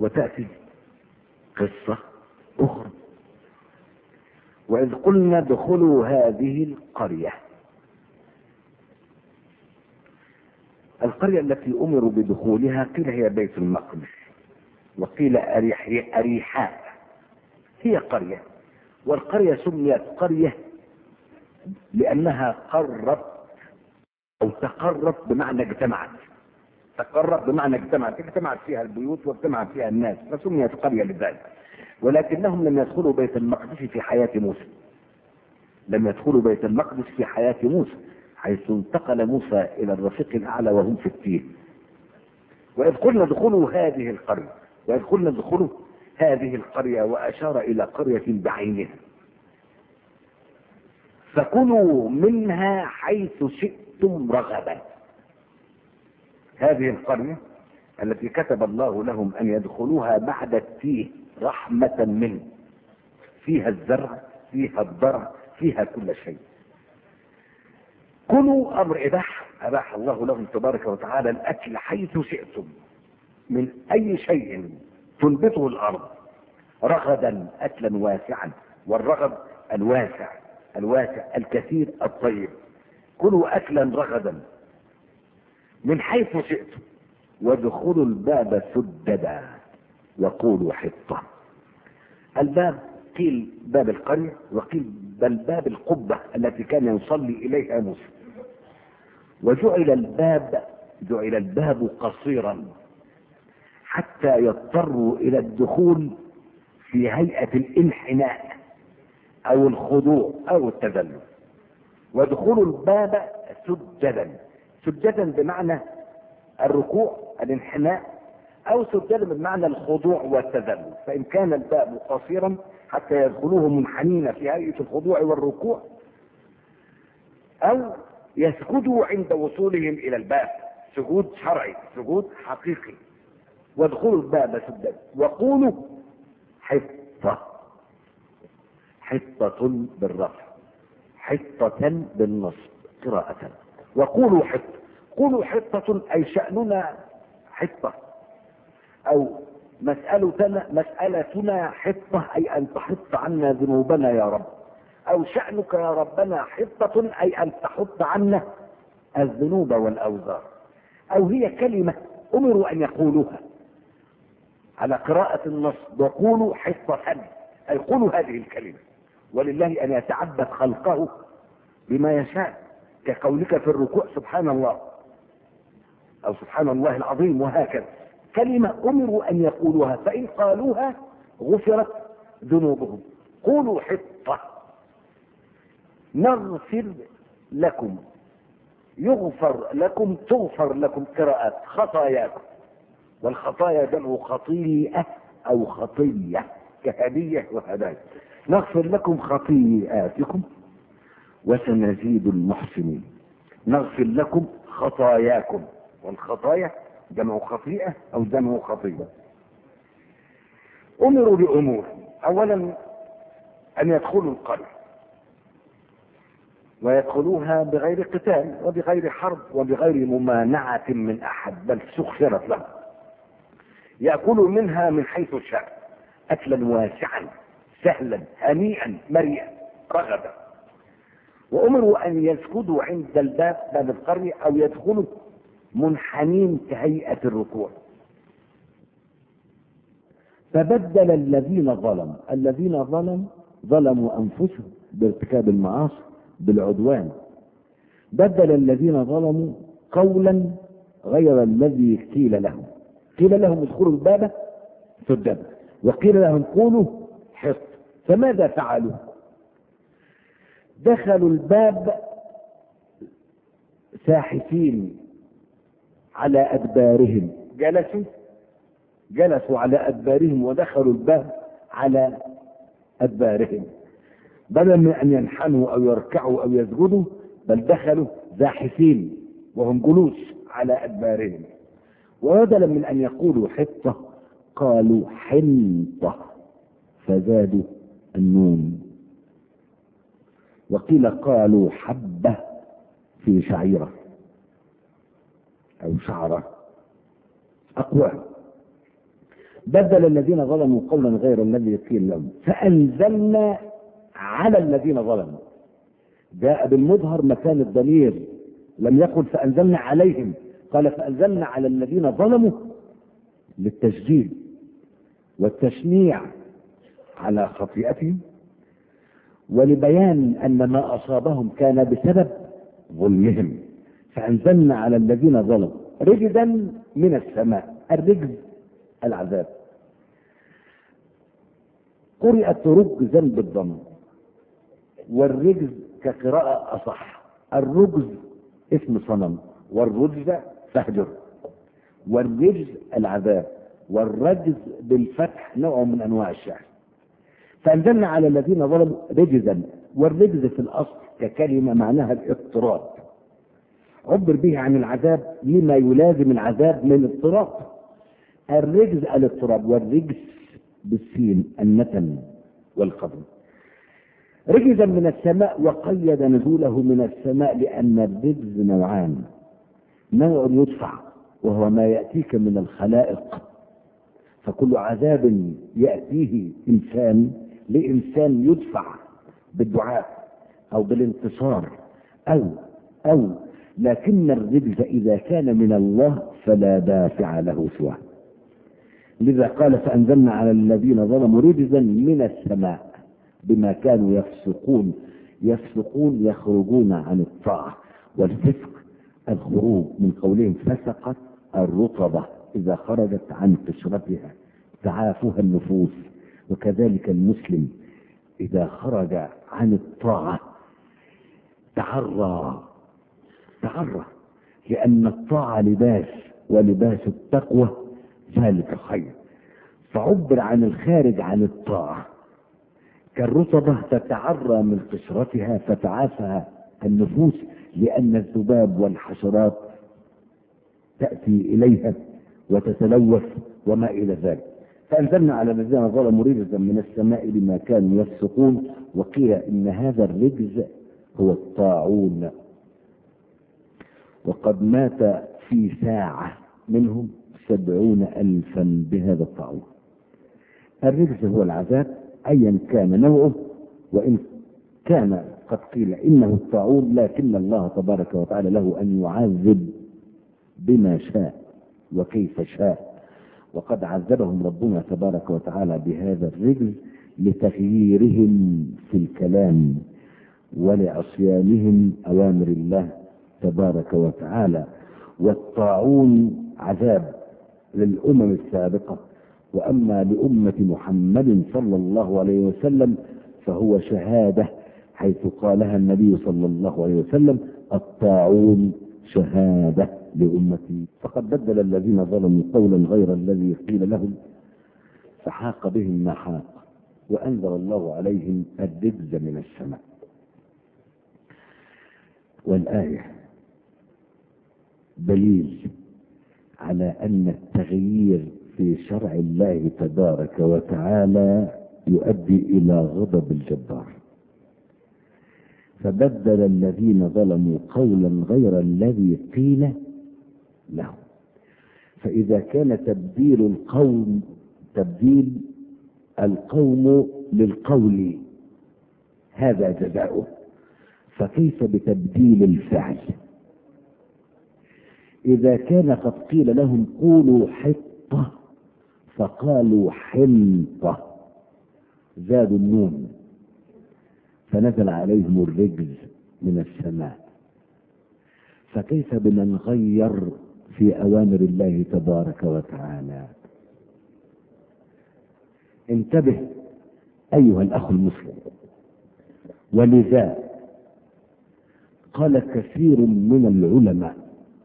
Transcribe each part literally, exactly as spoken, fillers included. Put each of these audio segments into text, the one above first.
وتأتي قصة أخرى: وإذ قلنا ادخلوا هذه القرية. القرية التي أمروا بدخولها قيل هي بيت المقدس، وقيل أريحاء. هي قرية، والقرية سميت قرية لأنها قربت أو تقرب بمعنى اجتمعت. تقرب بمعنى اجتمعت، اجتمعت فيها البيوت واجتمعت فيها الناس، فسميت قرية لذلك. ولكنهم لم يدخلوا بيت المقدس في حياة موسى. لم يدخلوا بيت المقدس في حياة موسى، حيث انتقل موسى إلى الرفيق الأعلى وهم في التيه. وإذ قلنا ادخلوا هذه القرية، وإذ قلنا ادخلوا هذه القرية، وأشار إلى قرية بعينها، فكلوا منها حيث شئتم رغدا. هذه القرية التي كتب الله لهم أن يدخلوها بعد التيه رحمة منه، فيها الزرع، فيها الضرع، فيها كل شيء. كلوا أمر إباحة، أباح الله لهم تبارك وتعالى الأكل حيث شئتم من أي شيء تنبته الأرض رغدا، أكلا واسعا. والرغد الواسع، الواسع الكثير الطيب. كلوا أكلا رغدا من حيث شئتم، وادخلوا الباب سددا وقولوا حطة. الباب قيل باب القرية، وقيل بل باب القبة التي كان يصلي إليها موسى. وجعل الباب جعل الباب قصيرا حتى يضطروا إلى الدخول في هيئة الانحناء أو الخضوع أو التذلل. وادخلوا الباب سجدا، سجدا بمعنى الركوع الانحناء، أو سجدا بمعنى الخضوع والتذلل. فإن كان الباب قصيرا حتى يدخلوه منحنين في هيئة الخضوع والركوع، أو يسجدوا عند وصولهم إلى الباب سجود شرعي، سجود حقيقي. وادخلوا الباب سجدا وقولوا حطة، حطة بالرفع، حطة بالنصب قراءة. وقولوا حطة، قولوا حطة أي شأننا حطة، أو مسألتنا مسألتنا حطة أي أن تحط عنا ذنوبنا يا رب، أو شأنك يا ربنا حطة أي أن تحط عنا الذنوب والأوزار. أو هي كلمة أمروا أن يقولوها على قراءة النص: وقولوا حطة، أي قولوا هذه الكلمة. ولله أن يتعبد خلقه بما يشاء، كقولك في الركوع سبحان الله أو سبحان الله العظيم، وهكذا. كلمة أمروا أن يقولوها، فإن قالوها غفرت ذنوبهم. قولوا حطة نغفر لكم، يغفر لكم، تغفر لكم قراءات خطاياكم. والخطايا جمع خطيئة أو خطية، كهدية وهدايا. نغفر لكم خطيئاتكم وسنزيد المحسنين. نغفر لكم خطاياكم، والخطايا جمع خطيئة أو جمع خطيئة. أمروا بأمور: أولا أن يدخلوا القرية، ويدخلوها بغير قتال وبغير حرب وبغير ممانعة من أحد، بل سخرت لهم. يأكلوا منها من حيث شاء، أكلا واسعا سهلا هنيئا مريئا رغدا. وأمروا أن يسجدوا عند الباب، باب القرية، أو يدخلوا منحنين كهيئة الركوع. فبدل الذين ظلموا، الذين ظلموا ظلموا أنفسهم بارتكاب المعاصي بالعدوان. بدل الذين ظلموا قولا غير الذي قيل لهم. قيل لهم ادخلوا الباب سجدا، وقيل لهم قولوا حط. فماذا فعلوا؟ دخلوا الباب ساحفين على أدبارهم، جلسوا جلسوا على أدبارهم ودخلوا الباب على أدبارهم، بدلا من أن ينحنوا أو يركعوا أو يسجدوا، بل دخلوا زاحفين وهم جلوس على أدبارهم. وبدلا من أن يقولوا حطة قالوا حنطة، فزادوا النون. وقيل قالوا حبة في شعيرة أو شعرة أقوى. بدل الذين ظلموا قولا غير الذي قيل لهم فأنزلنا على الذين ظلموا. جاء بالمظهر مكان الضمير، لم يقل فأنزلنا عليهم، قال فأنزلنا على الذين ظلموا للتشجيع والتشنيع على خطيئتهم، ولبيان أن ما أصابهم كان بسبب ظلمهم. فأنزلنا على الذين ظلموا رجزا من السماء. الرجز العذاب، قرأت رجزا بالضم، والرجز كقراءة أصح. الرجز اسم صنم، والرجز فهجر، والرجز العذاب، والرجز بالفتح نوع من أنواع الشعر. فأنزلنا على الذين ظلموا رجزا، والرجز في الأصل ككلمة معناها الاضطراب، عبر به عن العذاب لما يلازم العذاب من اضطراب. الرجز الاضطراب، والرجز بالسين النتن والقبر. رجزا من السماء، وقيد نزوله من السماء لأن الرجز نوعان: نوع يدفع وهو ما يأتيك من الخلائق، فكل عذاب يأتيه إنسان لإنسان يدفع بالدعاء أو بالانتصار أو أو لكن الرجز إذا كان من الله فلا دافع له سواه. لذا قال فأنزلنا على الذين ظلموا رجزا من السماء بما كانوا يفسقون. يفسقون يخرجون عن الطاعة، والفسق الخروج من قولهم فسقت الرطبة إذا خرجت عن قشرتها تعافها النفوس. وكذلك المسلم إذا خرج عن الطاعة تعرى تعرى لأن الطاعة لباس، ولباس التقوى ذلك خير. فعبر عن الخارج عن الطاعة كالرطبة تتعرى من قشرتها فتعافها النفوس، لأن الذباب والحشرات تأتي إليها وتتلوث وما إلى ذلك. فأنزلنا على الذين ظلموا رجزا من السماء بما كانوا يفسقون. وقيل إن هذا الرجز هو الطاعون، وقد مات في ساعة منهم سبعون ألفا بهذا الطاعون. الرجز هو العذاب أيا كان نوعه، وإن كان قد قيل إنه الطاعون، لكن الله تبارك وتعالى له أن يعذب بما شاء وكيف شاء. وقد عذبهم ربنا تبارك وتعالى بهذا الرجز لتغييرهم في الكلام ولعصيانهم أوامر الله تبارك وتعالى. والطاعون عذاب للأمم السابقة، وأما لأمة محمد صلى الله عليه وسلم فهو شهادة، حيث قالها النبي صلى الله عليه وسلم الطاعون شهادة لأمتي. فقد بدل الذين ظلموا قولا غير الذي قيل لهم فحاق بهم ما حاق، وأنزل الله عليهم الرجز من السماء. والآية دليل على أن التغيير في شرع الله تبارك وتعالى يؤدي إلى غضب الجبار. فبدل الذين ظلموا قولا غير الذي قيل لهم. فإذا كان تبديل القوم تبديل القوم للقول هذا جزاؤه، فكيف بتبديل الفعل؟ إذا كان قد قيل لهم قولوا حطة فقالوا حنطة، زادوا النون فنزل عليهم الرجز من السماء. فكيف بمن غير في أوامر الله تبارك وتعالى؟ انتبه أيها الأخ المسلم. ولذا قال كثير من العلماء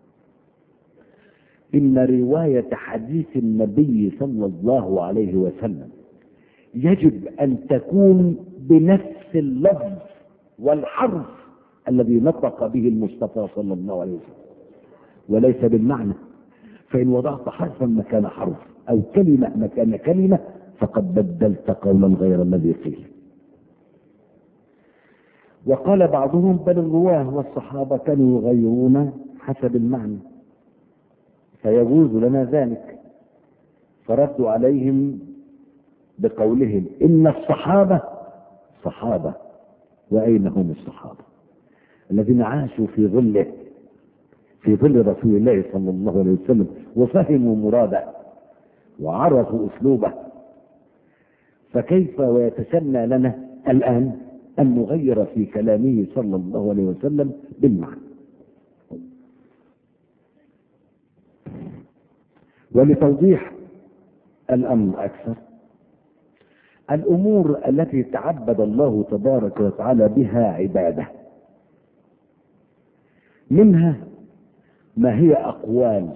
إن رواية حديث النبي صلى الله عليه وسلم يجب أن تكون بنفس اللفظ والحرف الذي نطق به المصطفى صلى الله عليه وسلم، وليس بالمعنى. فإن وضعت حرفا مكان حرف أو كلمة مكان كلمة فقد بدلت قولا غير الذي قيل. وقال بعضهم بل الرواه والصحابة كانوا يغيرون حسب المعنى، فيجوز لنا ذلك. فردوا عليهم بقولهم إن الصحابة صحابة، وأين هم الصحابة الذين عاشوا في ظله في ظل رسول الله صلى الله عليه وسلم وفهموا مراده وعرفوا أسلوبه؟ فكيف ويتسنى لنا الآن أن نغير في كلامه صلى الله عليه وسلم بالمعنى؟ ولتوضيح الأمر أكثر، الأمور التي تعبد الله تبارك وتعالى بها عبادة، منها ما هي أقوال،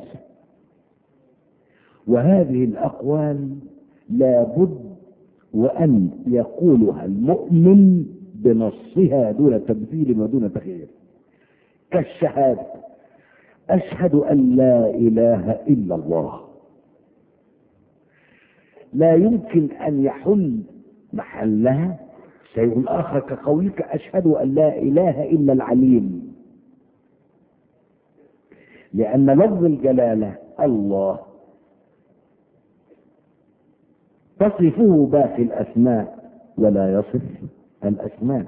وهذه الأقوال لابد وأن يقولها المؤمن بنصها دون تبديل ودون تغيير، كالشهادة: أشهد أن لا إله إلا الله. لا يمكن أن يحل محلها شيء آخر كقولك أشهد أن لا إله إلا العليم، لأن لفظ الجلالة الله تصفه باقي الأسماء ولا يصف الأسماء،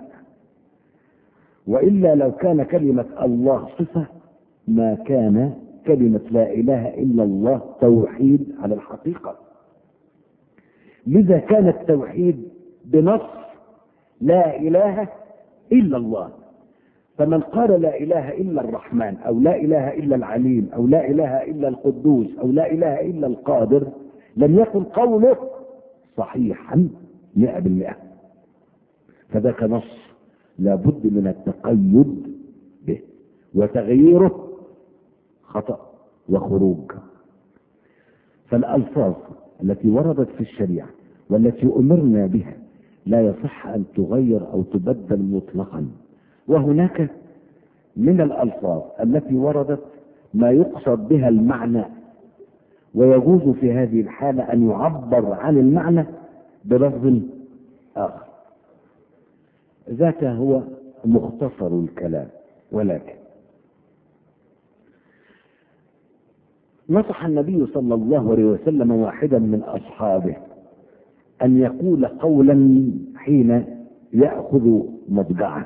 وإلا لو كان كلمة الله صفة ما كان كلمة لا إله إلا الله توحيد على الحقيقة. لذا كان التوحيد بنص لا إله إلا الله، فمن قال لا إله إلا الرحمن أو لا إله إلا العليم أو لا إله إلا القدوس أو لا إله إلا القادر لم يكن قوله صحيحا مئة بالمئة، فذاك نص لابد من التقيد به، وتغييره خطأ وخروج. فالألفاظ التي وردت في الشريعة والتي أمرنا بها لا يصح أن تغير أو تبدل مطلقا. وهناك من الألفاظ التي وردت ما يقصد بها المعنى، ويجوز في هذه الحالة أن يعبر عن المعنى بلفظ آخر. ذاك هو مختصر الكلام. ولكن نصح النبي صلى الله عليه وسلم واحدا من أصحابه أن يقول قولا حين يأخذ مضجعه،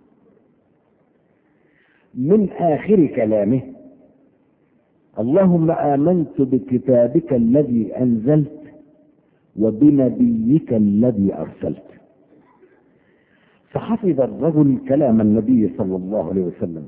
من آخر كلامه: اللهم آمنت بكتابك الذي أنزلت وبنبيك الذي أرسلت. فحفظ الرجل كلام النبي صلى الله عليه وسلم: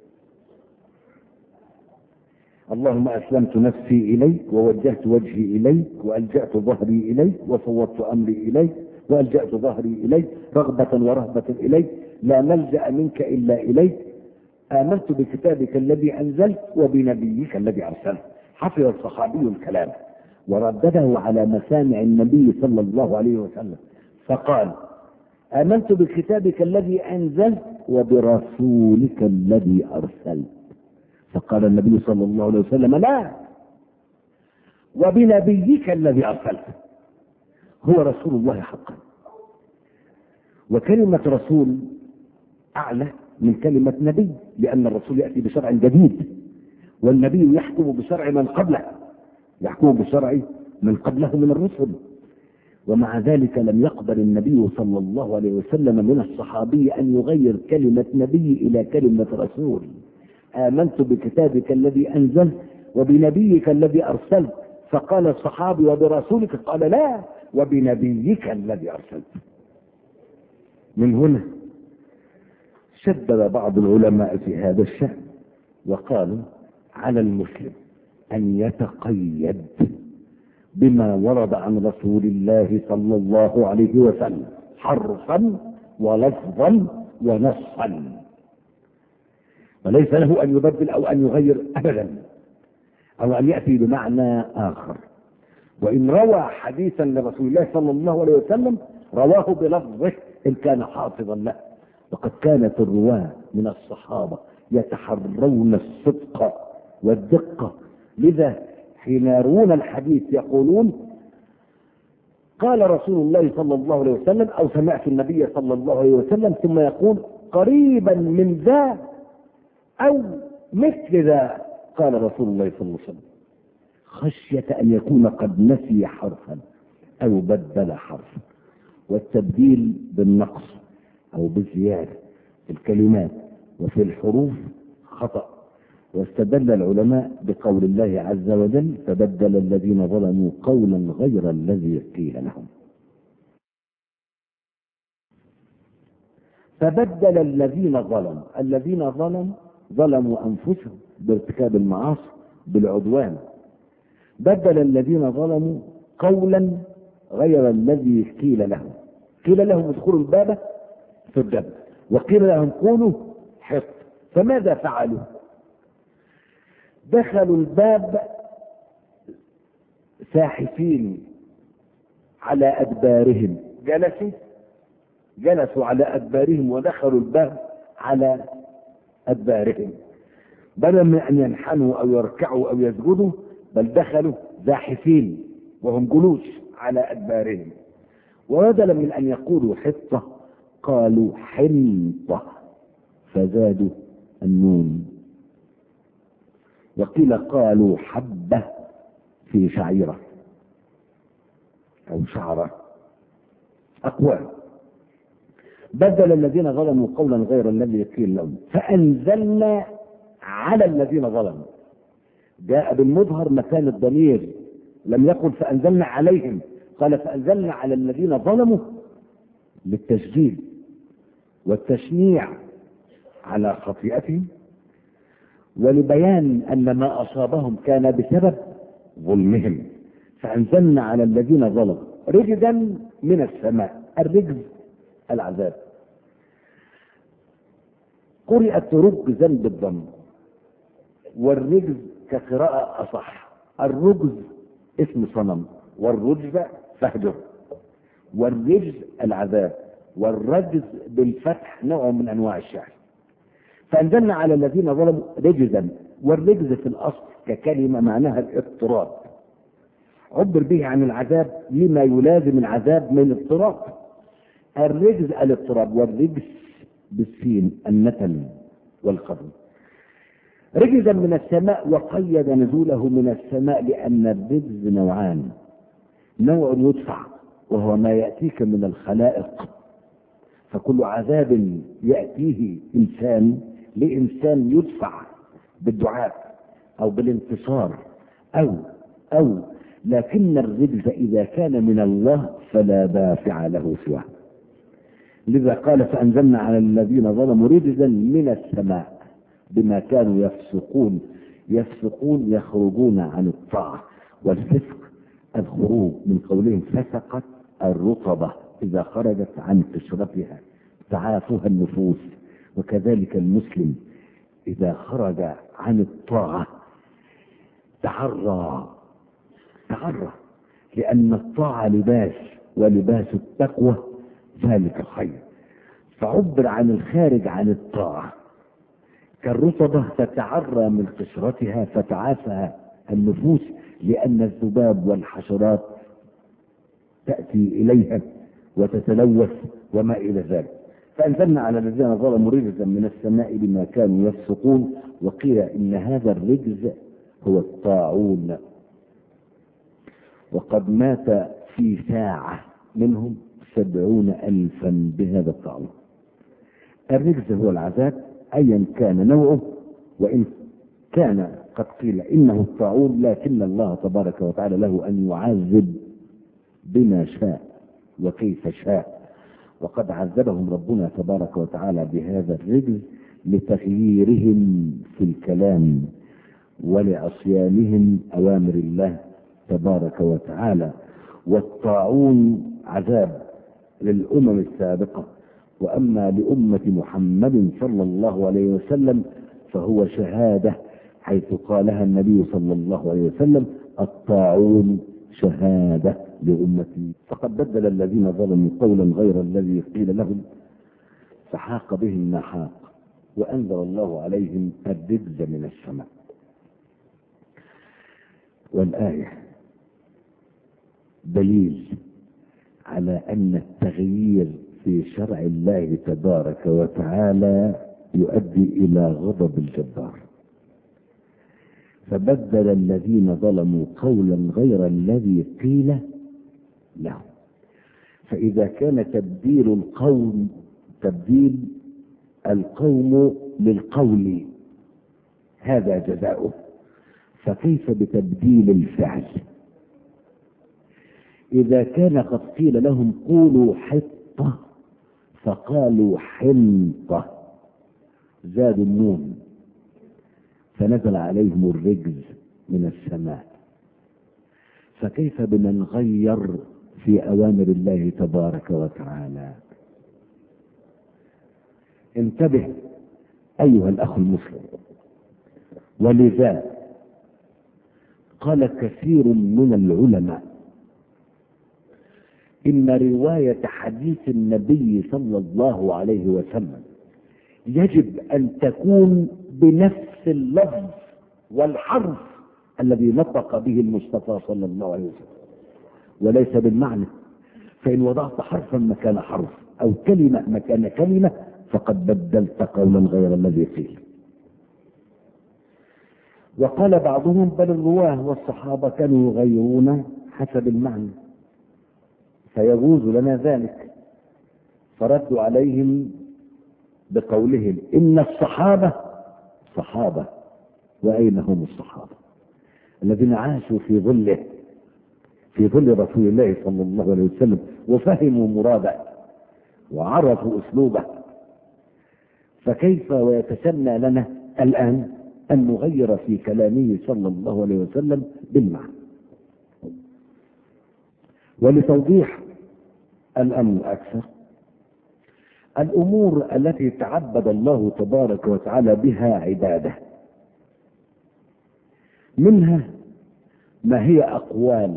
اللهم أسلمت نفسي إليك ووجهت وجهي إليك وألجأت ظهري إليك وفوضت أمري إليك وألجأت ظهري إليك رغبة ورهبة إليك، لا ملجأ منك إلا إليك، آمنت بكتابك الذي أنزلت وبنبيك الذي أرسلت. حفظ الصحابي الكلام وردده على مسامع النبي صلى الله عليه وسلم، فقال: آمنت بكتابك الذي أنزلت وبرسولك الذي أرسلت. فقال النبي صلى الله عليه وسلم: لا، وبنبيك الذي أرسلت. هو رسول الله حقا، وكلمة رسول أعلى من كلمة نبي، لأن الرسول يأتي بشرع جديد، والنبي يحكم بشرع من قبله، يحكم بشرع من قبله من الرسل. ومع ذلك لم يقبل النبي صلى الله عليه وسلم من الصحابي أن يغير كلمة نبي إلى كلمة رسول. آمنت بكتابك الذي أنزلت وبنبيك الذي أرسلت. فقال الصحابي: وبرسولك؟ قال: لا، وبنبيك الذي أرسلت. من هنا شدد بعض العلماء في هذا الشأن وقالوا: على المسلم أن يتقيد بما ورد عن رسول الله صلى الله عليه وسلم حرفا ولفظا ونصا، وليس له أن يبدل أو أن يغير أبدا أو أن يأتي بمعنى آخر. وإن روى حديثا لرسول الله صلى الله عليه وسلم رواه بلفظه إن كان حافظا له. وقد كانت الرواة من الصحابة يتحرون الصدق والدقة، لذا حين يروون الحديث يقولون: قال رسول الله صلى الله عليه وسلم، أو سمعت النبي صلى الله عليه وسلم، ثم يقول: قريبا من ذا أو مثل ذا قال رسول الله صلى الله عليه وسلم. خشية أن يكون قد نسي حرفا أو بدل حرفا. والتبديل بالنقص أو بالزيادة في الكلمات وفي الحروف خطأ. واستدل العلماء بقول الله عز وجل: فبدل الذين ظلموا قولا غير الذي قيل لهم. فبدل الذين ظلموا، الذين ظلموا ظلموا أنفسهم بارتكاب المعاصي بالعدوان. بدل الذين ظلموا قولا غير الذي قيل لهم. قيل لهم ادخلوا الباب في الجنة، وقيل لهم كونوا حط. فماذا فعلوا؟ دخلوا الباب ساحفين على أدبارهم، جلسوا جلسوا على أدبارهم ودخلوا الباب على أدبارهم، بدلا من أن ينحنوا أو يركعوا أو يسجدوا، بل دخلوا زاحفين وهم جلوس على أدبارهم. وبدلا من أن يقولوا حطة قالوا حنطة فزادوا النون. وقيل قالوا حبة في شعيرة أو شعرة أقوال. بدل الذين ظلموا قولا غير الذي قيل لهم فأنزلنا على الذين ظلموا. جاء بالمظهر مكان الضمير، لم يقل فأنزلنا عليهم، قال فأنزلنا على الذين ظلموا للتسجيل والتشنيع على خطيئتهم، ولبيان أن ما أصابهم كان بسبب ظلمهم. فأنزلنا على الذين ظلموا رجزا من السماء. الرجز العذاب. قرأت رجزا بالضم، والرجز كقراءة أصح. الرجز اسم صنم، والرجز فهجر، والرجز العذاب، والرجز بالفتح نوع من أنواع الشعر. فأنزلنا على الذين ظلموا رجزا. والرجز في الأصل ككلمة معناها الاضطراب، عبر به عن العذاب لما يلازم العذاب من اضطراب. الرجز الاضطراب، والرجز بالسين النتن والقدم. رجزا من السماء، وقيد نزوله من السماء لأن الرجز نوعان: نوع يدفع وهو ما يأتيك من الخلائق، فكل عذاب يأتيه إنسان لإنسان يدفع بالدعاء أو بالانتصار أو أو لكن الرجز إذا كان من الله فلا دافع له سواه. لذا قال فأنزلنا على الذين ظلموا رجزا من السماء بما كانوا يفسقون. يفسقون يخرجون عن الطاعة، والفسق الخروج من قولهم فسقت الرطبة إذا خرجت عن قشرتها تعافها النفوس. وكذلك المسلم إذا خرج عن الطاعة تعرى تعرى لأن الطاعة لباس، ولباس التقوى ذلك الخير. فعبر عن الخارج عن الطاعة كالرطبة تتعرى من قشرتها فتعافها النفوس، لأن الذباب والحشرات تأتي إليها وتتلوث وما إلى ذلك. فأنزلنا على الذين ظلموا رجزا من السماء بما كانوا يفسقون. وقيل إن هذا الرجز هو الطاعون، وقد مات في ساعة منهم سبعون ألفا بهذا الطاعون. الرجز هو العذاب أيا كان نوعه، وإن كان قد قيل إنه الطاعون، لكن الله تبارك وتعالى له أن يعذب بما شاء وكيف شاء. وقد عذبهم ربنا تبارك وتعالى بهذا الرجز لتغييرهم في الكلام ولعصيانهم أوامر الله تبارك وتعالى. والطاعون عذاب للأمم السابقة، وأما لأمة محمد صلى الله عليه وسلم فهو شهادة، حيث قالها النبي صلى الله عليه وسلم: الطاعون شهادة لأمتي. فقد بدل الذين ظلموا قولا غير الذي قيل لهم فحاق بهم ما حاق، وأنزل الله عليهم الرجز من السماء. والآية دليل على أن التغيير في شرع الله تبارك وتعالى يؤدي إلى غضب الجبار. فبدل الذين ظلموا قولا غير الذي قيل لهم. فإذا كان تبديل القوم تبديل القوم للقول هذا جزاؤه، فكيف بتبديل الفعل؟ إذا كان قد قيل لهم قولوا حطة فقالوا حنطة، زادوا النون فنزل عليهم الرجز من السماء، فكيف بمن غير في أوامر الله تبارك وتعالى؟ انتبه أيها الأخ المسلم. ولذا قال كثير من العلماء إن رواية حديث النبي صلى الله عليه وسلم يجب أن تكون بنفس اللفظ والحرف الذي نطق به المصطفى صلى الله عليه وسلم، وليس بالمعنى. فإن وضعت حرفا مكان حرف أو كلمة مكان كلمة فقد بدلت قولا غير الذي قيل. وقال بعضهم بل الرواه والصحابة كانوا يغيرون حسب المعنى فيجوز لنا ذلك، فردوا عليهم بقولهم إن الصحابة صحابة، وأين هم الصحابة الذين عاشوا في ظله في ظل رسول الله صلى الله عليه وسلم وفهموا مراده وعرفوا أسلوبه؟ فكيف ويتسنى لنا الآن أن نغير في كلامه صلى الله عليه وسلم بالمعنى؟ ولتوضيح الأمر أكثر، الأمور التي تعبد الله تبارك وتعالى بها عباده منها ما هي أقوال،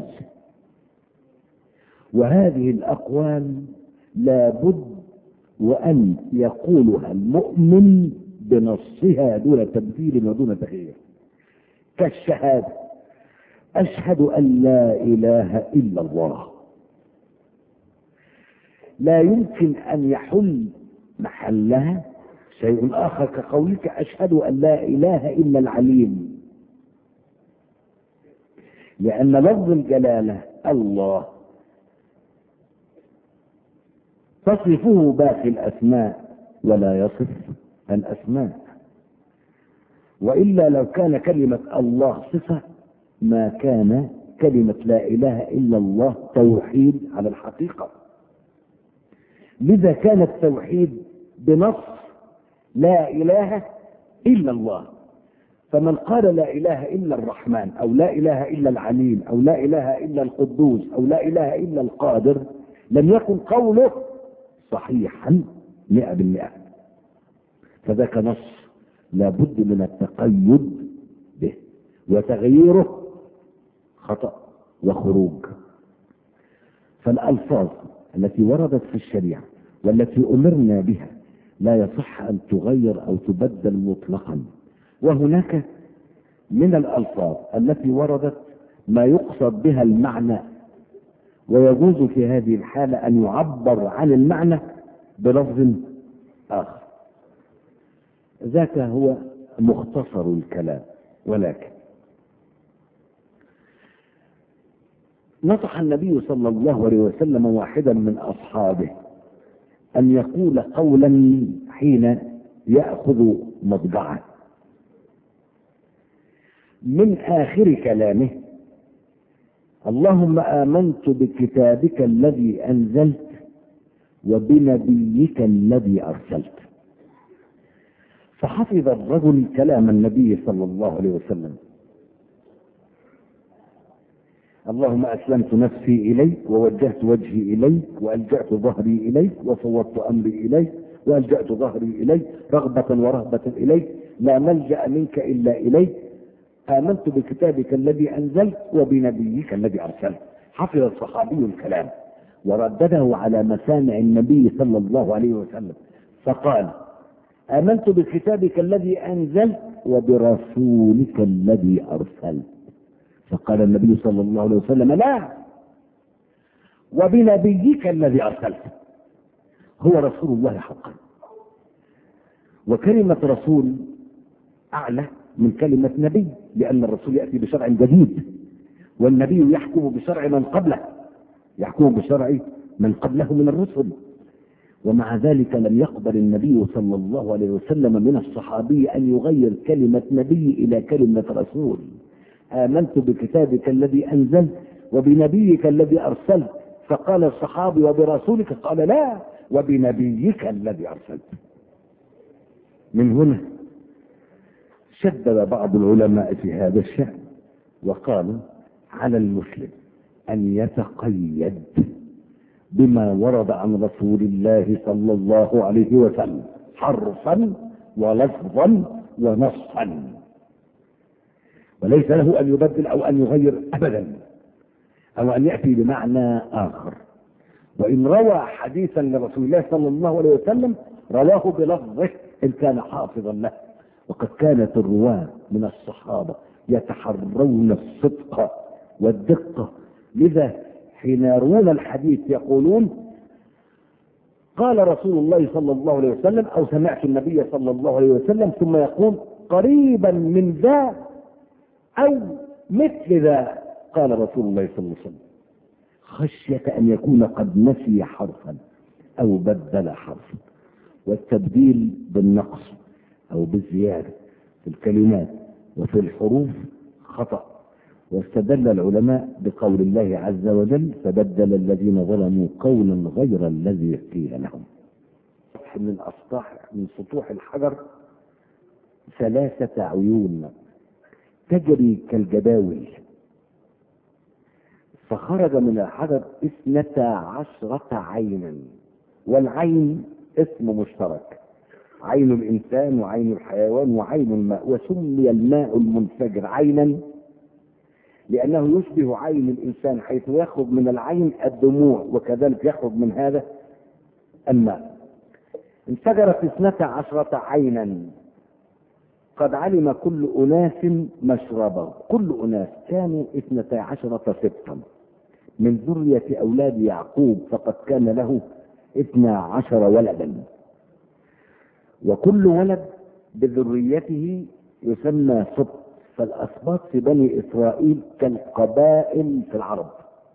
وهذه الأقوال لابد وأن يقولها المؤمن بنصها دون تبديل ودون تغيير، كالشهادة أشهد أن لا إله إلا الله، لا يمكن أن يحل محلها شيء آخر كقولك أشهد أن لا إله إلا العليم، لأن لفظ الجلالة الله تصفه باقي الأسماء ولا يصف الأسماء، وإلا لو كان كلمة الله صفة ما كان كلمة لا إله إلا الله توحيد على الحقيقة. لذا كان التوحيد بنص لا إله إلا الله، فمن قال لا إله إلا الرحمن أو لا إله إلا العليم أو لا إله إلا القدوس أو لا إله إلا القادر لم يكن قوله صحيحا مئة بالمئة، فذاك نص لابد من التقيد به، وتغييره خطأ وخروج. فالألفاظ التي وردت في الشريعة والتي أمرنا بها لا يصح أن تغير أو تبدل مطلقا. وهناك من الألفاظ التي وردت ما يقصد بها المعنى، ويجوز في هذه الحالة أن يعبر عن المعنى بلفظ آخر، ذاك هو مختصر الكلام. ولكن نصح النبي صلى الله عليه وسلم واحدا من أصحابه أن يقول قولا حين يأخذ مضجعه من آخر كلامه: اللهم آمنت بكتابك الذي أنزلت وبنبيك الذي أرسلت. فحفظ الرجل كلام النبي صلى الله عليه وسلم: اللهم أسلمت نفسي إليك ووجهت وجهي إليك وألجأت ظهري إليك وفوضت أمري إليك وألجأت ظهري إليك رغبة ورهبة إليك لا ملجأ منك إلا إليك، آمنت بكتابك الذي أنزلت وبنبيك الذي أرسلت. حفظ الصحابي الكلام وردده على مسامع النبي صلى الله عليه وسلم فقال: آمنت بكتابك الذي أنزلت وبرسولك الذي أرسلت. فقال النبي صلى الله عليه وسلم: لا، وبنبيك الذي أرسلت. هو رسول الله حقا، وكلمة رسول أعلى من كلمة نبي، لأن الرسول يأتي بشرع جديد، والنبي يحكم بشرع من قبله، يحكم بشرع من قبله من الرسل. ومع ذلك لم يقبل النبي صلى الله عليه وسلم من الصحابي أن يغير كلمة نبي إلى كلمة رسول. آمنت بكتابك الذي أنزل وبنبيك الذي أرسلت. فقال الصحابي وبرسولك؟ قال لا، وبنبيك الذي أرسلت. من هنا شدد بعض العلماء في هذا الشأن وقالوا على المسلم أن يتقيد بما ورد عن رسول الله صلى الله عليه وسلم حرفا ولفظا ونصا، وليس له أن يبدل أو أن يغير أبدا أو أن يأتي بمعنى آخر. وإن روى حديثا لرسول الله صلى الله عليه وسلم رواه بلفظه إن كان حافظا له. وقد كانت الرواة من الصحابة يتحرون الصدق والدقة، لذا حين يروون الحديث يقولون قال رسول الله صلى الله عليه وسلم أو سمعت النبي صلى الله عليه وسلم، ثم يقول قريبا من ذا أو مثل ذا قال رسول الله صلى الله عليه وسلم، خشية أن يكون قد نسي حرفا أو بدل حرفا. والتبديل بالنقص أو بالزيادة في الكلمات وفي الحروف خطأ. واستدل العلماء بقول الله عز وجل فبدل الذين ظلموا قولا غير الذي قيل لهم. من أسطح من سطوح الحجر ثلاثة عيون تجري كالجداول، فخرج من الحجر اثنتا عشرة عينا، والعين اسم مشترك، عين الإنسان وعين الحيوان وعين الماء، وسمي الماء المنفجر عينا لأنه يشبه عين الإنسان حيث يخرج من العين الدموع، وكذلك يخرج من هذا الماء. انفجرت اثنتا عشرة عينا قد علم كل أناس مشربه. كل أناس كانوا اثنتا عشرة سبطا من ذرية أولاد يعقوب، فقد كان له اثنا عشر ولدا، وكل ولد بذريته يسمى سبط. فالأسباط في بني إسرائيل كالقبائل في العرب.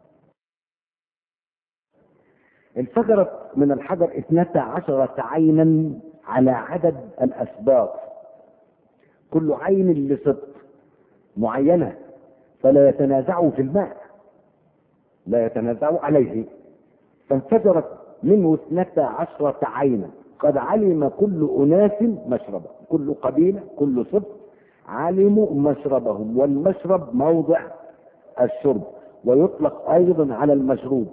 انفجرت من الحجر اثنتا عشرة عينا على عدد الأسباط، كل عين لسبط معينة، فلا يتنازعوا في الماء، لا يتنازعوا عليه. فانفجرت منه اثنتا عشرة عينا قد علم كل أناس مشربه، كل قبيلة كل سبط علموا مشربهم، والمشرب موضع الشرب، ويطلق أيضا على المشروب.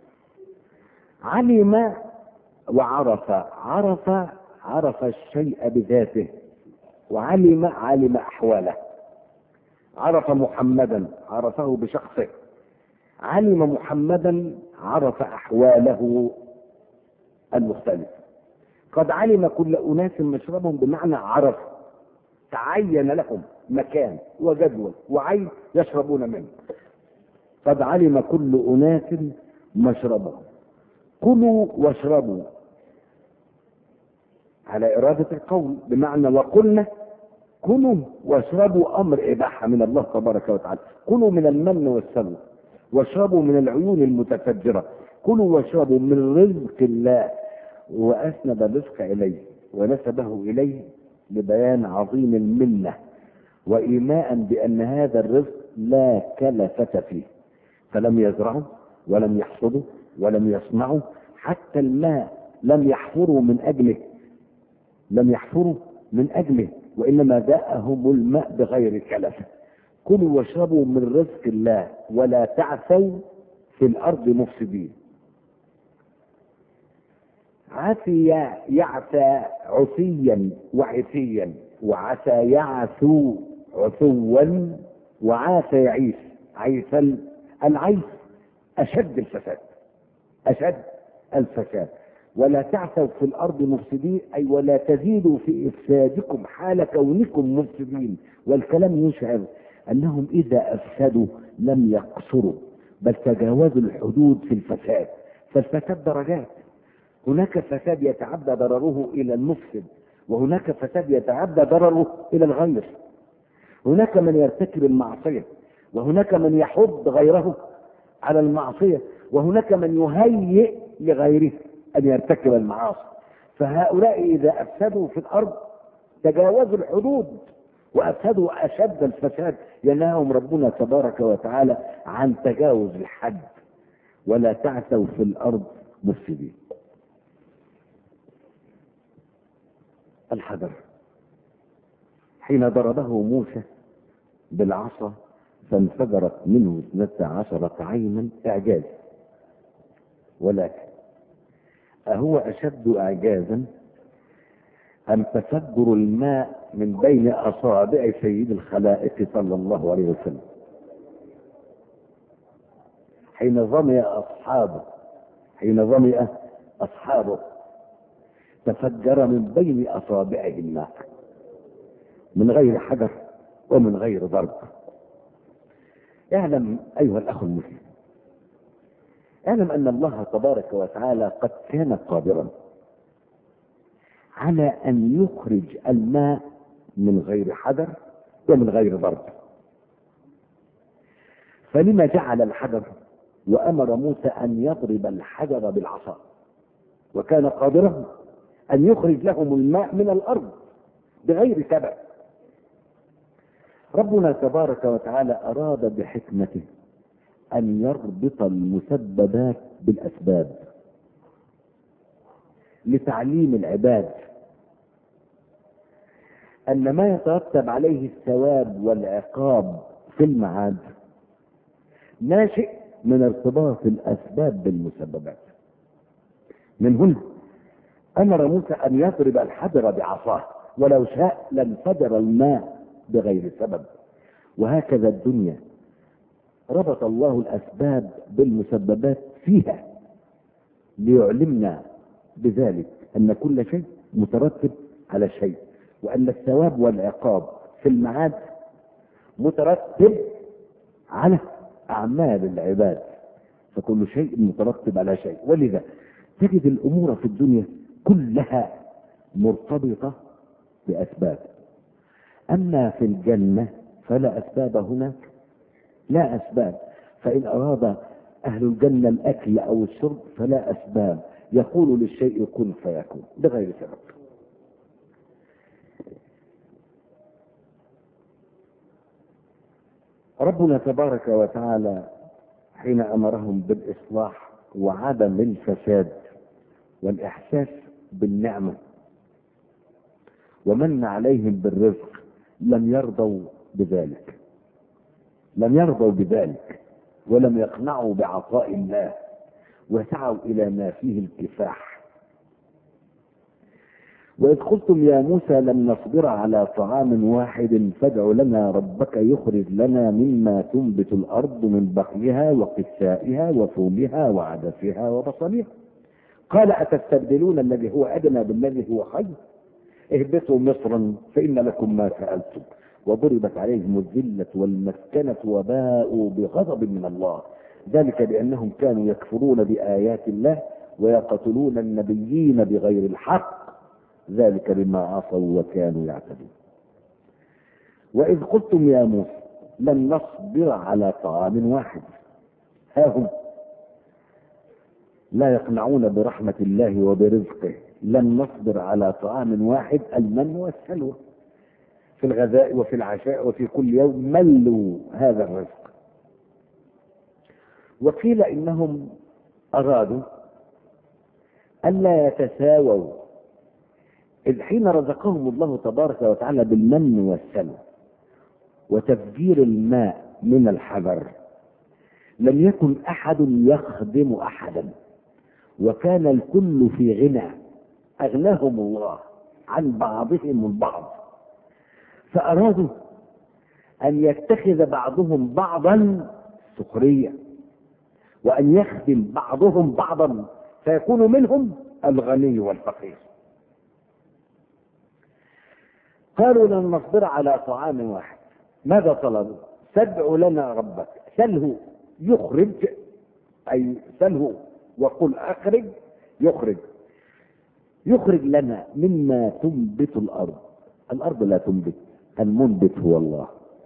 علم وعرف، عرف عرف الشيء بذاته، وعلم علم أحواله. عرف محمدا عرفه بشخصه، علم محمدا عرف أحواله المختلفة. قد علم كل أناس مشربهم بمعنى عرف، تعين لهم مكان وجدول وعين يشربون منه. قد علم كل أناس مشربهم، كلوا واشربوا على إرادة القول، بمعنى وقلنا كلوا واشربوا أمر إباحة من الله تبارك وتعالى. كلوا من المن والسلوى واشربوا من العيون المتفجرة، كلوا واشربوا من رزق الله. وأسند الرزق إليه ونسبه إليه لبيان عظيم المنة وإيماء بأن هذا الرزق لا كلفة فيه، فلم يزرعوا ولم يحصدوا ولم يصنعوا، حتى الماء لم يحفروا من أجله، لم يحفروا من أجله، وإنما جاءهم الماء بغير كلفة. كلوا واشربوا من رزق الله ولا تعثوا في الأرض مفسدين. عسي يعثى عثيا وعثيا، وعسى يعثو عثوا، وعاثى يعيث عيثا. العيث أشد الفساد، أشد الفساد. ولا تعثوا في الأرض مفسدين، أي ولا تزيدوا في إفسادكم حال كونكم مفسدين. والكلام يشعر أنهم إذا أفسدوا لم يقصروا، بل تجاوزوا الحدود في الفساد. فالفساد درجات، هناك فساد يتعدى ضرره إلى المفسد، وهناك فساد يتعدى ضرره إلى الغير. هناك من يرتكب المعصية، وهناك من يحض غيره على المعصية، وهناك من يهيئ لغيره أن يرتكب المعاصي. فهؤلاء إذا أفسدوا في الأرض تجاوزوا الحدود وأفسدوا أشد الفساد. ينهاهم ربنا تبارك وتعالى عن تجاوز الحد: ولا تعثوا في الأرض مفسدين. الحجر حين ضربه موسى بالعصا فانفجرت منه اثنتا عشرة عينا إعجاز، ولكن أهو أشد إعجازا أم تفجر الماء من بين أصابع سيد الخلائق صلى الله عليه وسلم حين ظمئ أصحابه حين ظمئ أصحابه تفجر من بين أصابعه الماء من غير حجر ومن غير ضرب. اعلم أيها الأخ المسلم، اعلم أن الله تبارك وتعالى قد كان قادرا على أن يخرج الماء من غير حجر ومن غير ضرب. فلما جعل الحجر وأمر موسى أن يضرب الحجر بالعصا، وكان قادرا أن يخرج لهم الماء من الأرض بغير سبب. ربنا تبارك وتعالى أراد بحكمته أن يربط المسببات بالأسباب لتعليم العباد أن ما يترتب عليه الثواب والعقاب في المعاد ناشئ من ارتباط الأسباب بالمسببات. من هنا أمر موسى أن يضرب الحجر بعصاه، ولو شاء لانفجر الماء بغير سبب. وهكذا الدنيا ربط الله الأسباب بالمسببات فيها ليعلمنا بذلك أن كل شيء مترتب على شيء، وأن الثواب والعقاب في المعاد مترتب على أعمال العباد، فكل شيء مترتب على شيء. ولذا تجد الأمور في الدنيا كلها مرتبطة بأسباب. أما في الجنة فلا أسباب هناك، لا أسباب. فإن أراد أهل الجنة الأكل أو الشرب فلا أسباب، يقول للشيء كن فيكون بغير سبب. ربنا تبارك وتعالى حين أمرهم بالإصلاح وعدم الفساد والإحساس بالنعمة ومن عليهم بالرزق لم يرضوا بذلك، لم يرضوا بذلك ولم يقنعوا بعطاء الله، وسعوا إلى ما فيه الكفاح. وإذ قلتم يا موسى لن نصبر على طعام واحد فادع لنا ربك يخرج لنا مما تنبت الأرض من بقلها وقثائها وفومها وعدسها وبصلها، قال أتستبدلون الذي هو أدنى بالذي هو خير، اهبطوا مصرا فإن لكم ما سألتم وضربت عليهم الذلة والمسكنة وباءوا بغضب من الله، ذلك بأنهم كانوا يكفرون بآيات الله ويقتلون النبيين بغير الحق، ذلك بما عصوا وكانوا يعتدون. وإذ قلتم يا موسى لن نصبر على طعام واحد، ها هم لا يقنعون برحمة الله وبرزقه. لن نصبر على طعام واحد، المن والسلوى في الغذاء وفي العشاء وفي كل يوم ملوا هذا الرزق. وقيل إنهم أرادوا ألا يتساووا، إذ حين رزقهم الله تبارك وتعالى بالمن والسلوى وتفجير الماء من الحجر لم يكن أحد يخدم أحدا، وكان الكل في غنى، أغناهم الله عن بعضهم البعض، فأرادوا أن يتخذ بعضهم بعضا سخرية وأن يخدم بعضهم بعضا فيكون منهم الغني والفقير. قالوا لن نصبر على طعام واحد، ماذا طلبوا؟ سدع لنا ربك، سله يخرج، أي سله وقل أخرج يخرج، يخرج لنا مما تنبت الأرض. الأرض لا تنبت، المنبت هو الله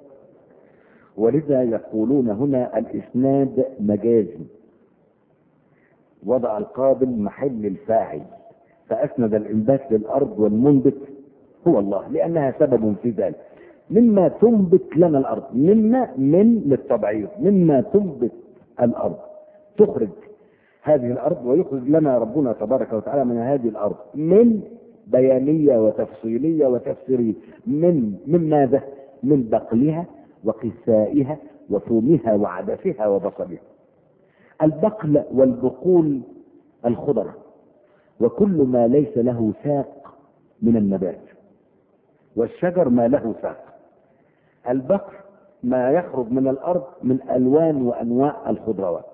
ولذا يقولون هنا الإسناد مجازي، وضع القابل محل الفاعل، فأسند الإنبات للأرض والمنبت هو الله لأنها سبب في ذلك. مما تنبت لنا الأرض، مما من للتبعيض، مما تنبت الأرض، تخرج هذه الأرض ويخرج لنا ربنا تبارك وتعالى من هذه الأرض من بيانية وتفصيلية وتفسيرية. من من ماذا؟ من بقلها وقثائها وثومها وعدسها وبصلها. البقل والبقول الخضرة وكل ما ليس له ساق من النبات، والشجر ما له ساق. البقل ما يخرج من الأرض من ألوان وأنواع الخضروات.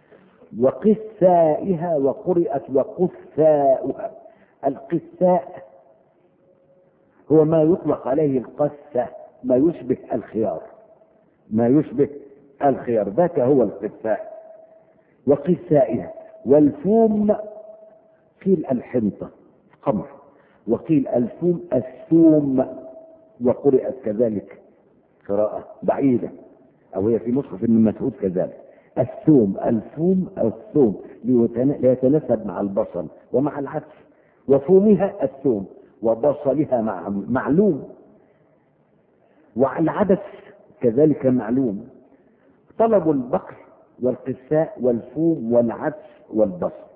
وقثائها وقرئت وقثاؤها. القثاء هو ما يطلق عليه القثة، ما يشبه الخيار، ما يشبه الخيار، ذاك هو القثاء. وقثائها. والفوم قيل الحنطة قمح، وقيل الفوم الثوم، وقرئت كذلك قراءة بعيدة، أو هي في مصحف ابن مسعود كذلك الثوم، الفوم الثوم، ليتناسب مع البصل ومع العدس. وفومها الثوم وبصلها مع معلوم، والعدس كذلك معلوم. طلبوا البقل والقثاء والفوم والعدس والبصل.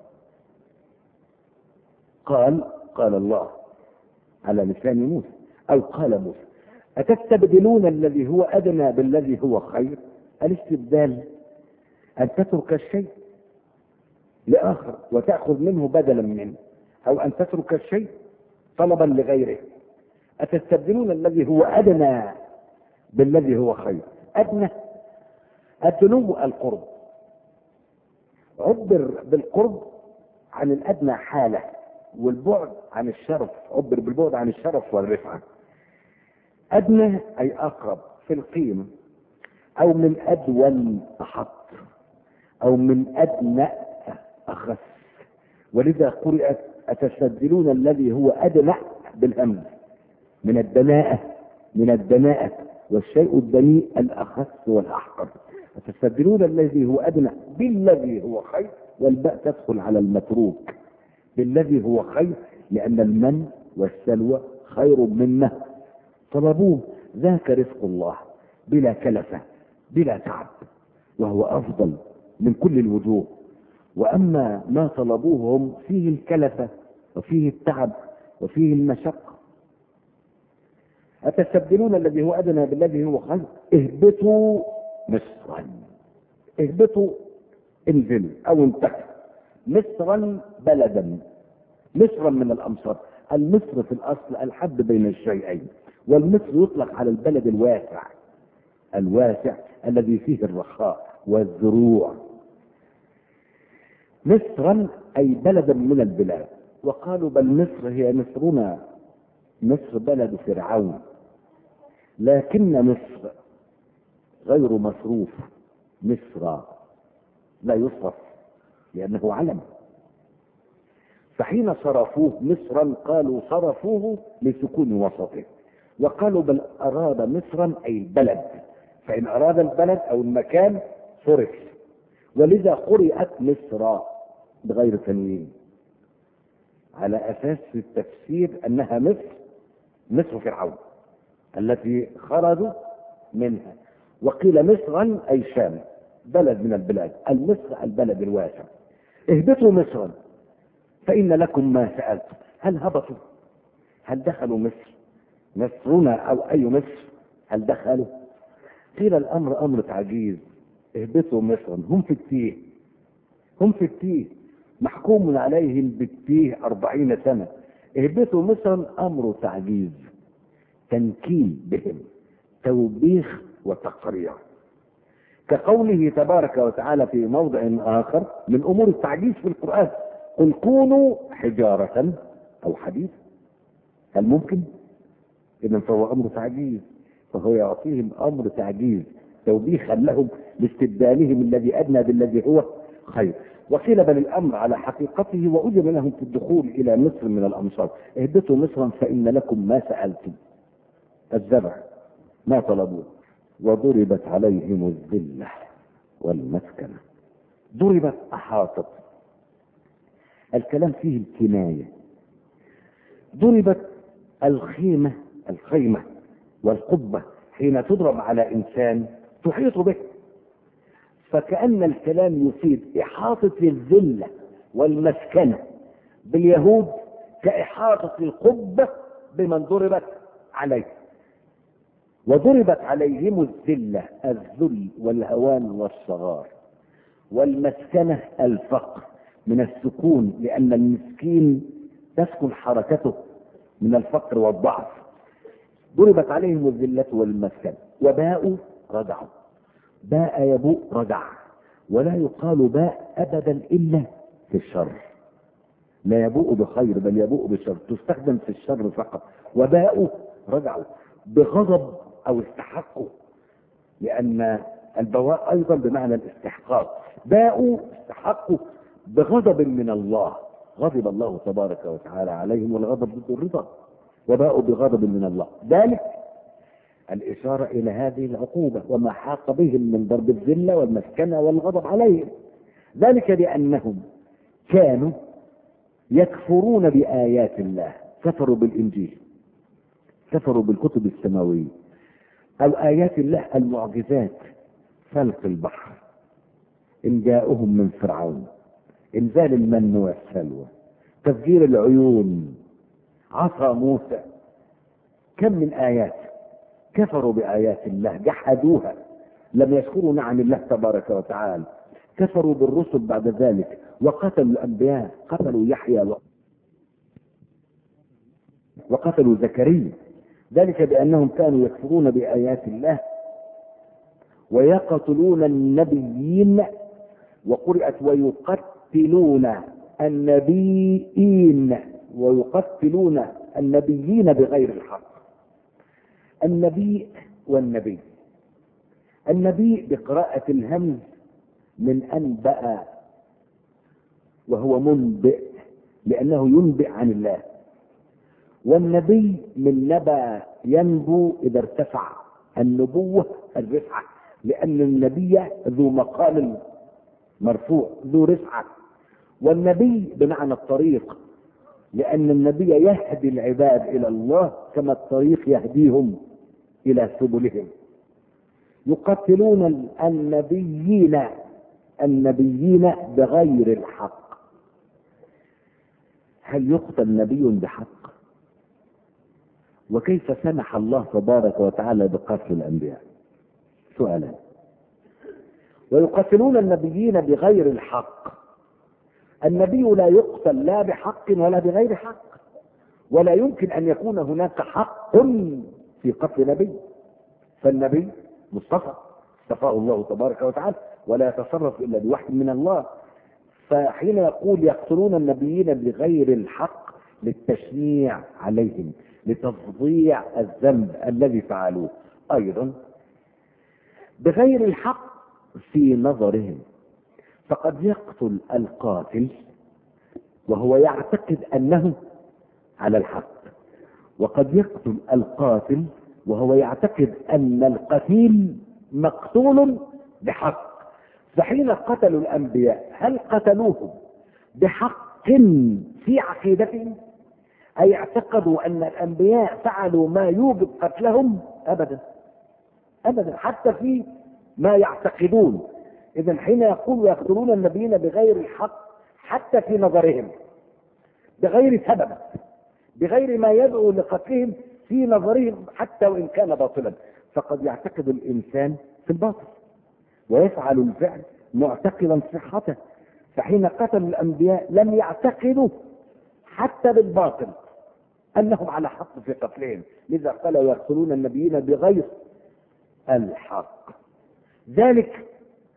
قال قال الله على لسان موسى، أو قال موسى: أتستبدلون الذي هو أدنى بالذي هو خير؟ الاستبدال أن تترك الشيء لآخر وتأخذ منه بدلا منه، أو أن تترك الشيء طلبا لغيره. أتستبدلون الذي هو أدنى بالذي هو خير. أدنى الدنو القرب، عبر بالقرب عن الأدنى حالة، والبعد عن الشرف، عبر بالبعد عن الشرف والرفعة. أدنى أي أقرب في القيمة، أو من أدون أحط، أو من أدنى أخس. ولذا قرأت أتستبدلون الذي هو أدنى بالهمز من الدناءة، من الدناءة، والشيء الدنيء الأخس والأحقر. أتستبدلون الذي هو أدنى بالذي هو خير، والباء تدخل على المتروك بالذي هو خير، لأن المن والسلوى خير مما طلبوه. ذاك رزق الله بلا كلفة بلا تعب، وهو أفضل من كل الوجوه. وأما ما طلبوه هم فيه الكلفة وفيه التعب وفيه المشقة. أتستبدلون الذي هو أدنى بالذي هو خير. اهبطوا مصرا، اهبطوا انزلوا أو انتقلوا. مصرا بلدا، مصرا من الأمصار. المصر في الأصل الحد بين الشيئين، والمصر يطلق على البلد الواسع، الواسع الذي فيه الرخاء والزروع. مصرا أي بلدا من البلاد. وقالوا بل مصر هي مصرنا، مصر بلد فرعون، لكن مصر غير مصروف. مصر لا يصرف لأنه علم، فحين صرفوه مصرا قالوا صرفوه لسكون وسطه. وقالوا بل أراد مصرا أي البلد، فإن أراد البلد أو المكان صرف. ولذا قرئت مصر بغير تنوين، على أساس في التفسير أنها مصر، مصر فرعون التي خرجوا منها. وقيل مصرا أي شام، بلد من البلاد. المصر البلد الواسع. اهبطوا مصرا فإن لكم ما سألتم. هل هبطوا؟ هل دخلوا مصر؟ مصرنا أو أي مصر هل دخلوا؟ قيل الأمر أمر تعجيز. اهبطوا مصرا، هم في التيه، هم في التيه، محكوم عليهم بالتيه أربعين سنة. اهبطوا مصرا أمر تعجيز، تنكيل بهم، توبيخ وتقريع. كقوله تبارك وتعالى في موضع آخر من أمور التعجيز في القرآن: قل كونوا حجارة أو حديد. هل ممكن؟ إذن فهو أمر تعجيز، فهو يعطيهم أمر تعجيز توبيخا لهم لاستبدالهم الذي أدنى بالذي هو خير. وقيل بل الأمر على حقيقته وأذن لهم في الدخول إلى مصر من الأمصار. اهبطوا مصرا فإن لكم ما سألتم، الزرع ما طلبوه. وضربت عليهم الذلة والمسكنة. ضربت أحاطت، الكلام فيه الكناية. ضربت الخيمة الخيمة والقبة حين تضرب على إنسان تحيط به، فكأن الكلام يفيد إحاطة الذلة والمسكنة باليهود كإحاطة القبة بمن ضربت عليه. وضربت عليهم الذلة الذل والهوان والصغار، والمسكنة الفقر من السكون، لأن المسكين تسكن حركته من الفقر والضعف. ضربت عليهم الذلة والمسكنة وباءوا رجعوا. باء يبوء رجع، ولا يقال باء أبدا إلا في الشر، لا يبوء بخير بل يبوء بشر، تستخدم في الشر فقط. وباءوا رجعوا بغضب أو استحقوا، لأن البواء أيضا بمعنى الاستحقاق. باءوا استحقوا بغضب من الله، غضب الله تبارك وتعالى عليهم، والغضب ضد الرضا. وباءوا بغضب من الله، ذلك الإشارة إلى هذه العقوبة وما حاق بهم من ضرب الذلة والمسكنة والغضب عليهم. ذلك لأنهم كانوا يكفرون بآيات الله، كفروا بالإنجيل، كفروا بالكتب السماوية أو آيات الله المعجزات، فلق البحر، إنجاؤهم من فرعون، إنزال المن والسلوى، تفجير العيون، عصا موسى، كم من آيات. كفروا بآيات الله، جحدوها، لم يشكروا نعم الله تبارك وتعالى. كفروا بالرسل بعد ذلك، وقتلوا الأنبياء، قتلوا يحيى وقتلوا زكريا، ذلك بأنهم كانوا يكفرون بآيات الله ويقتلون النبيين، وقرأت ويقتلون النبيين، ويقتلون النبيين بغير الحق. النبي والنبي، النبي بقراءة الهمز من أنبأ، وهو منبئ لأنه ينبئ عن الله. والنبي من نبأ ينبو إذا ارتفع، النبوة الرفعة، لأن النبي ذو مقام مرفوع ذو رفعة. والنبي بمعنى الطريق، لأن النبي يهدي العباد إلى الله كما الطريق يهديهم إلى سبلهم. يقتلون النبيين النبيين بغير الحق. هل يقتل نبي بحق؟ وكيف سمح الله تبارك وتعالى بقتل الأنبياء؟ سؤالان. ويقتلون النبيين بغير الحق، النبي لا يقتل لا بحق ولا بغير حق، ولا يمكن أن يكون هناك حق في قتل نبي، فالنبي مصطفى اصطفاه الله تبارك وتعالى، ولا يتصرف إلا بوحي من الله. فحين يقول يقتلون النبيين بغير الحق للتشنيع عليهم، لتفضيع الذنب الذي فعلوه. أيضا بغير الحق في نظرهم، فقد يقتل القاتل وهو يعتقد أنه على الحق، وقد يقتل القاتل وهو يعتقد أن القتيل مقتول بحق. فحين قتلوا الأنبياء هل قتلوهم بحق في عقيدتهم، أي اعتقدوا أن الأنبياء فعلوا ما يوجب قتلهم؟ أبدا أبدا، حتى في ما يعتقدون. إذا حين يقول يقتلون النبيين بغير الحق، حتى في نظرهم بغير سبب، بغير ما يدعو لقتلهم في نظرهم حتى وإن كان باطلا، فقد يعتقد الإنسان في الباطل ويفعل الفعل معتقدا صحته. فحين قتلوا الأنبياء لم يعتقدوا حتى بالباطل أنهم على حق في قتلهم، لذا قالوا يقتلون النبيين بغير الحق. ذلك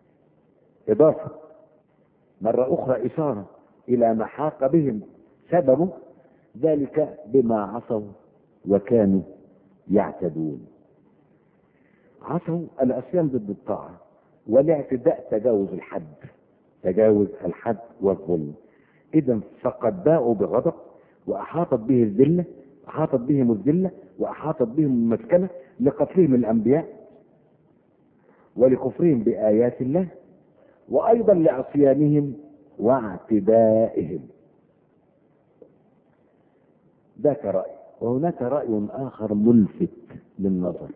إضافة مرة أخرى إشارة إلى ما حاق بهم، سبب ذلك بما عصوا وكانوا يعتدون. عصوا العصيان ضد الطاعة، والاعتداء تجاوز الحد، تجاوز الحد والظلم. إذا فقد باءوا بغضب، وأحاطت به الذلة، أحاطت بهم الذلة وأحاطت بهم المسكنة لقتلهم الأنبياء ولكفرهم بآيات الله، وأيضا لعصيانهم واعتدائهم. ذاك رأي. وهناك رأي آخر ملفت للنظر،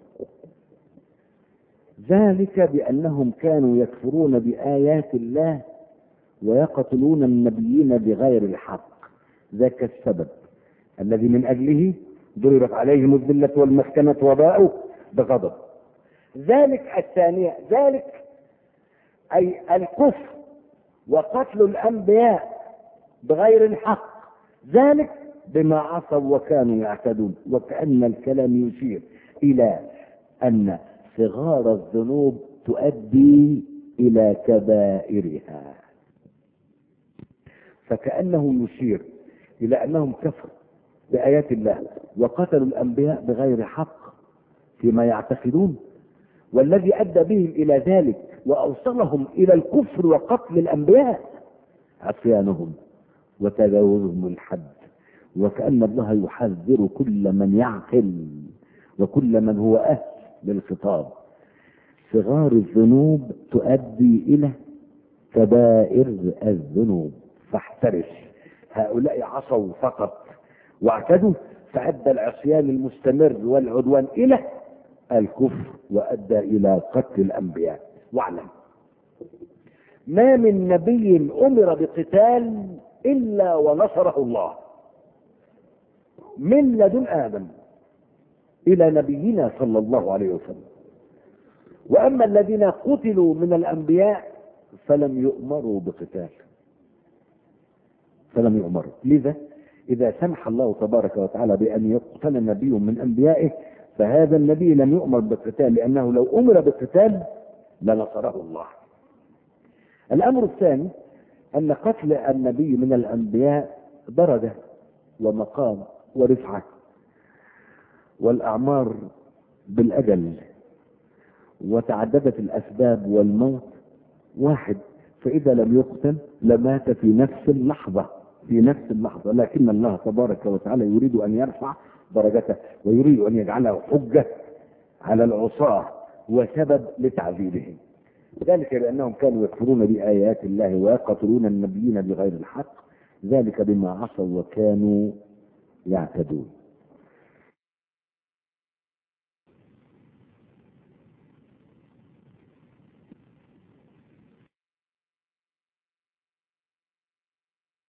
ذلك بأنهم كانوا يكفرون بآيات الله ويقتلون النبيين بغير الحق. ذاك السبب الذي من أجله ضربت عليهم الذلة والمسكنة وباءوا بغضب. ذلك الثانية، ذلك أي الكفر وقتل الأنبياء بغير الحق، ذلك بما عصوا وكانوا يعتدون. وكأن الكلام يشير إلى أن صغار الذنوب تؤدي إلى كبائرها، فكأنه يشير إلى أنهم كفروا بآيات الله وقتلوا الأنبياء بغير حق فيما يعتقدون، والذي أدى بهم إلى ذلك وأوصلهم إلى الكفر وقتل الأنبياء عصيانهم وتجاوزهم الحد. وكأن الله يحذر كل من يعقل وكل من هو أهل للخطاب. صغار الذنوب تؤدي إلى كبائر الذنوب، فاحترس. هؤلاء عصوا فقط واعتدوا، فأدى العصيان المستمر والعدوان إلى الكفر وأدى إلى قتل الأنبياء. واعلم ما من نبي أمر بقتال إلا ونصره الله، من لدن آدم إلى نبينا صلى الله عليه وسلم. وأما الذين قتلوا من الأنبياء فلم يؤمروا بقتال، فلم يؤمروا. لذا إذا سمح الله تبارك وتعالى بأن يقتل نبي من أنبيائه فهذا النبي لم يؤمر بالقتال، لأنه لو أمر بالقتال لنصره الله. الأمر الثاني أن قتل النبي من الأنبياء درجة ومقام ورفعة، والأعمار بالأجل، وتعددت الأسباب والموت واحد، فإذا لم يقتل لمات في نفس اللحظة في نفس اللحظة. لكن الله تبارك وتعالى يريد أن يرفع درجته ويريد أن يجعله حجة على العصاة وسبب لتعذيبهم. ذلك لأنهم كانوا يكفرون بآيات الله ويقتلون النبيين بغير الحق، ذلك بما عصوا وكانوا يعتدون.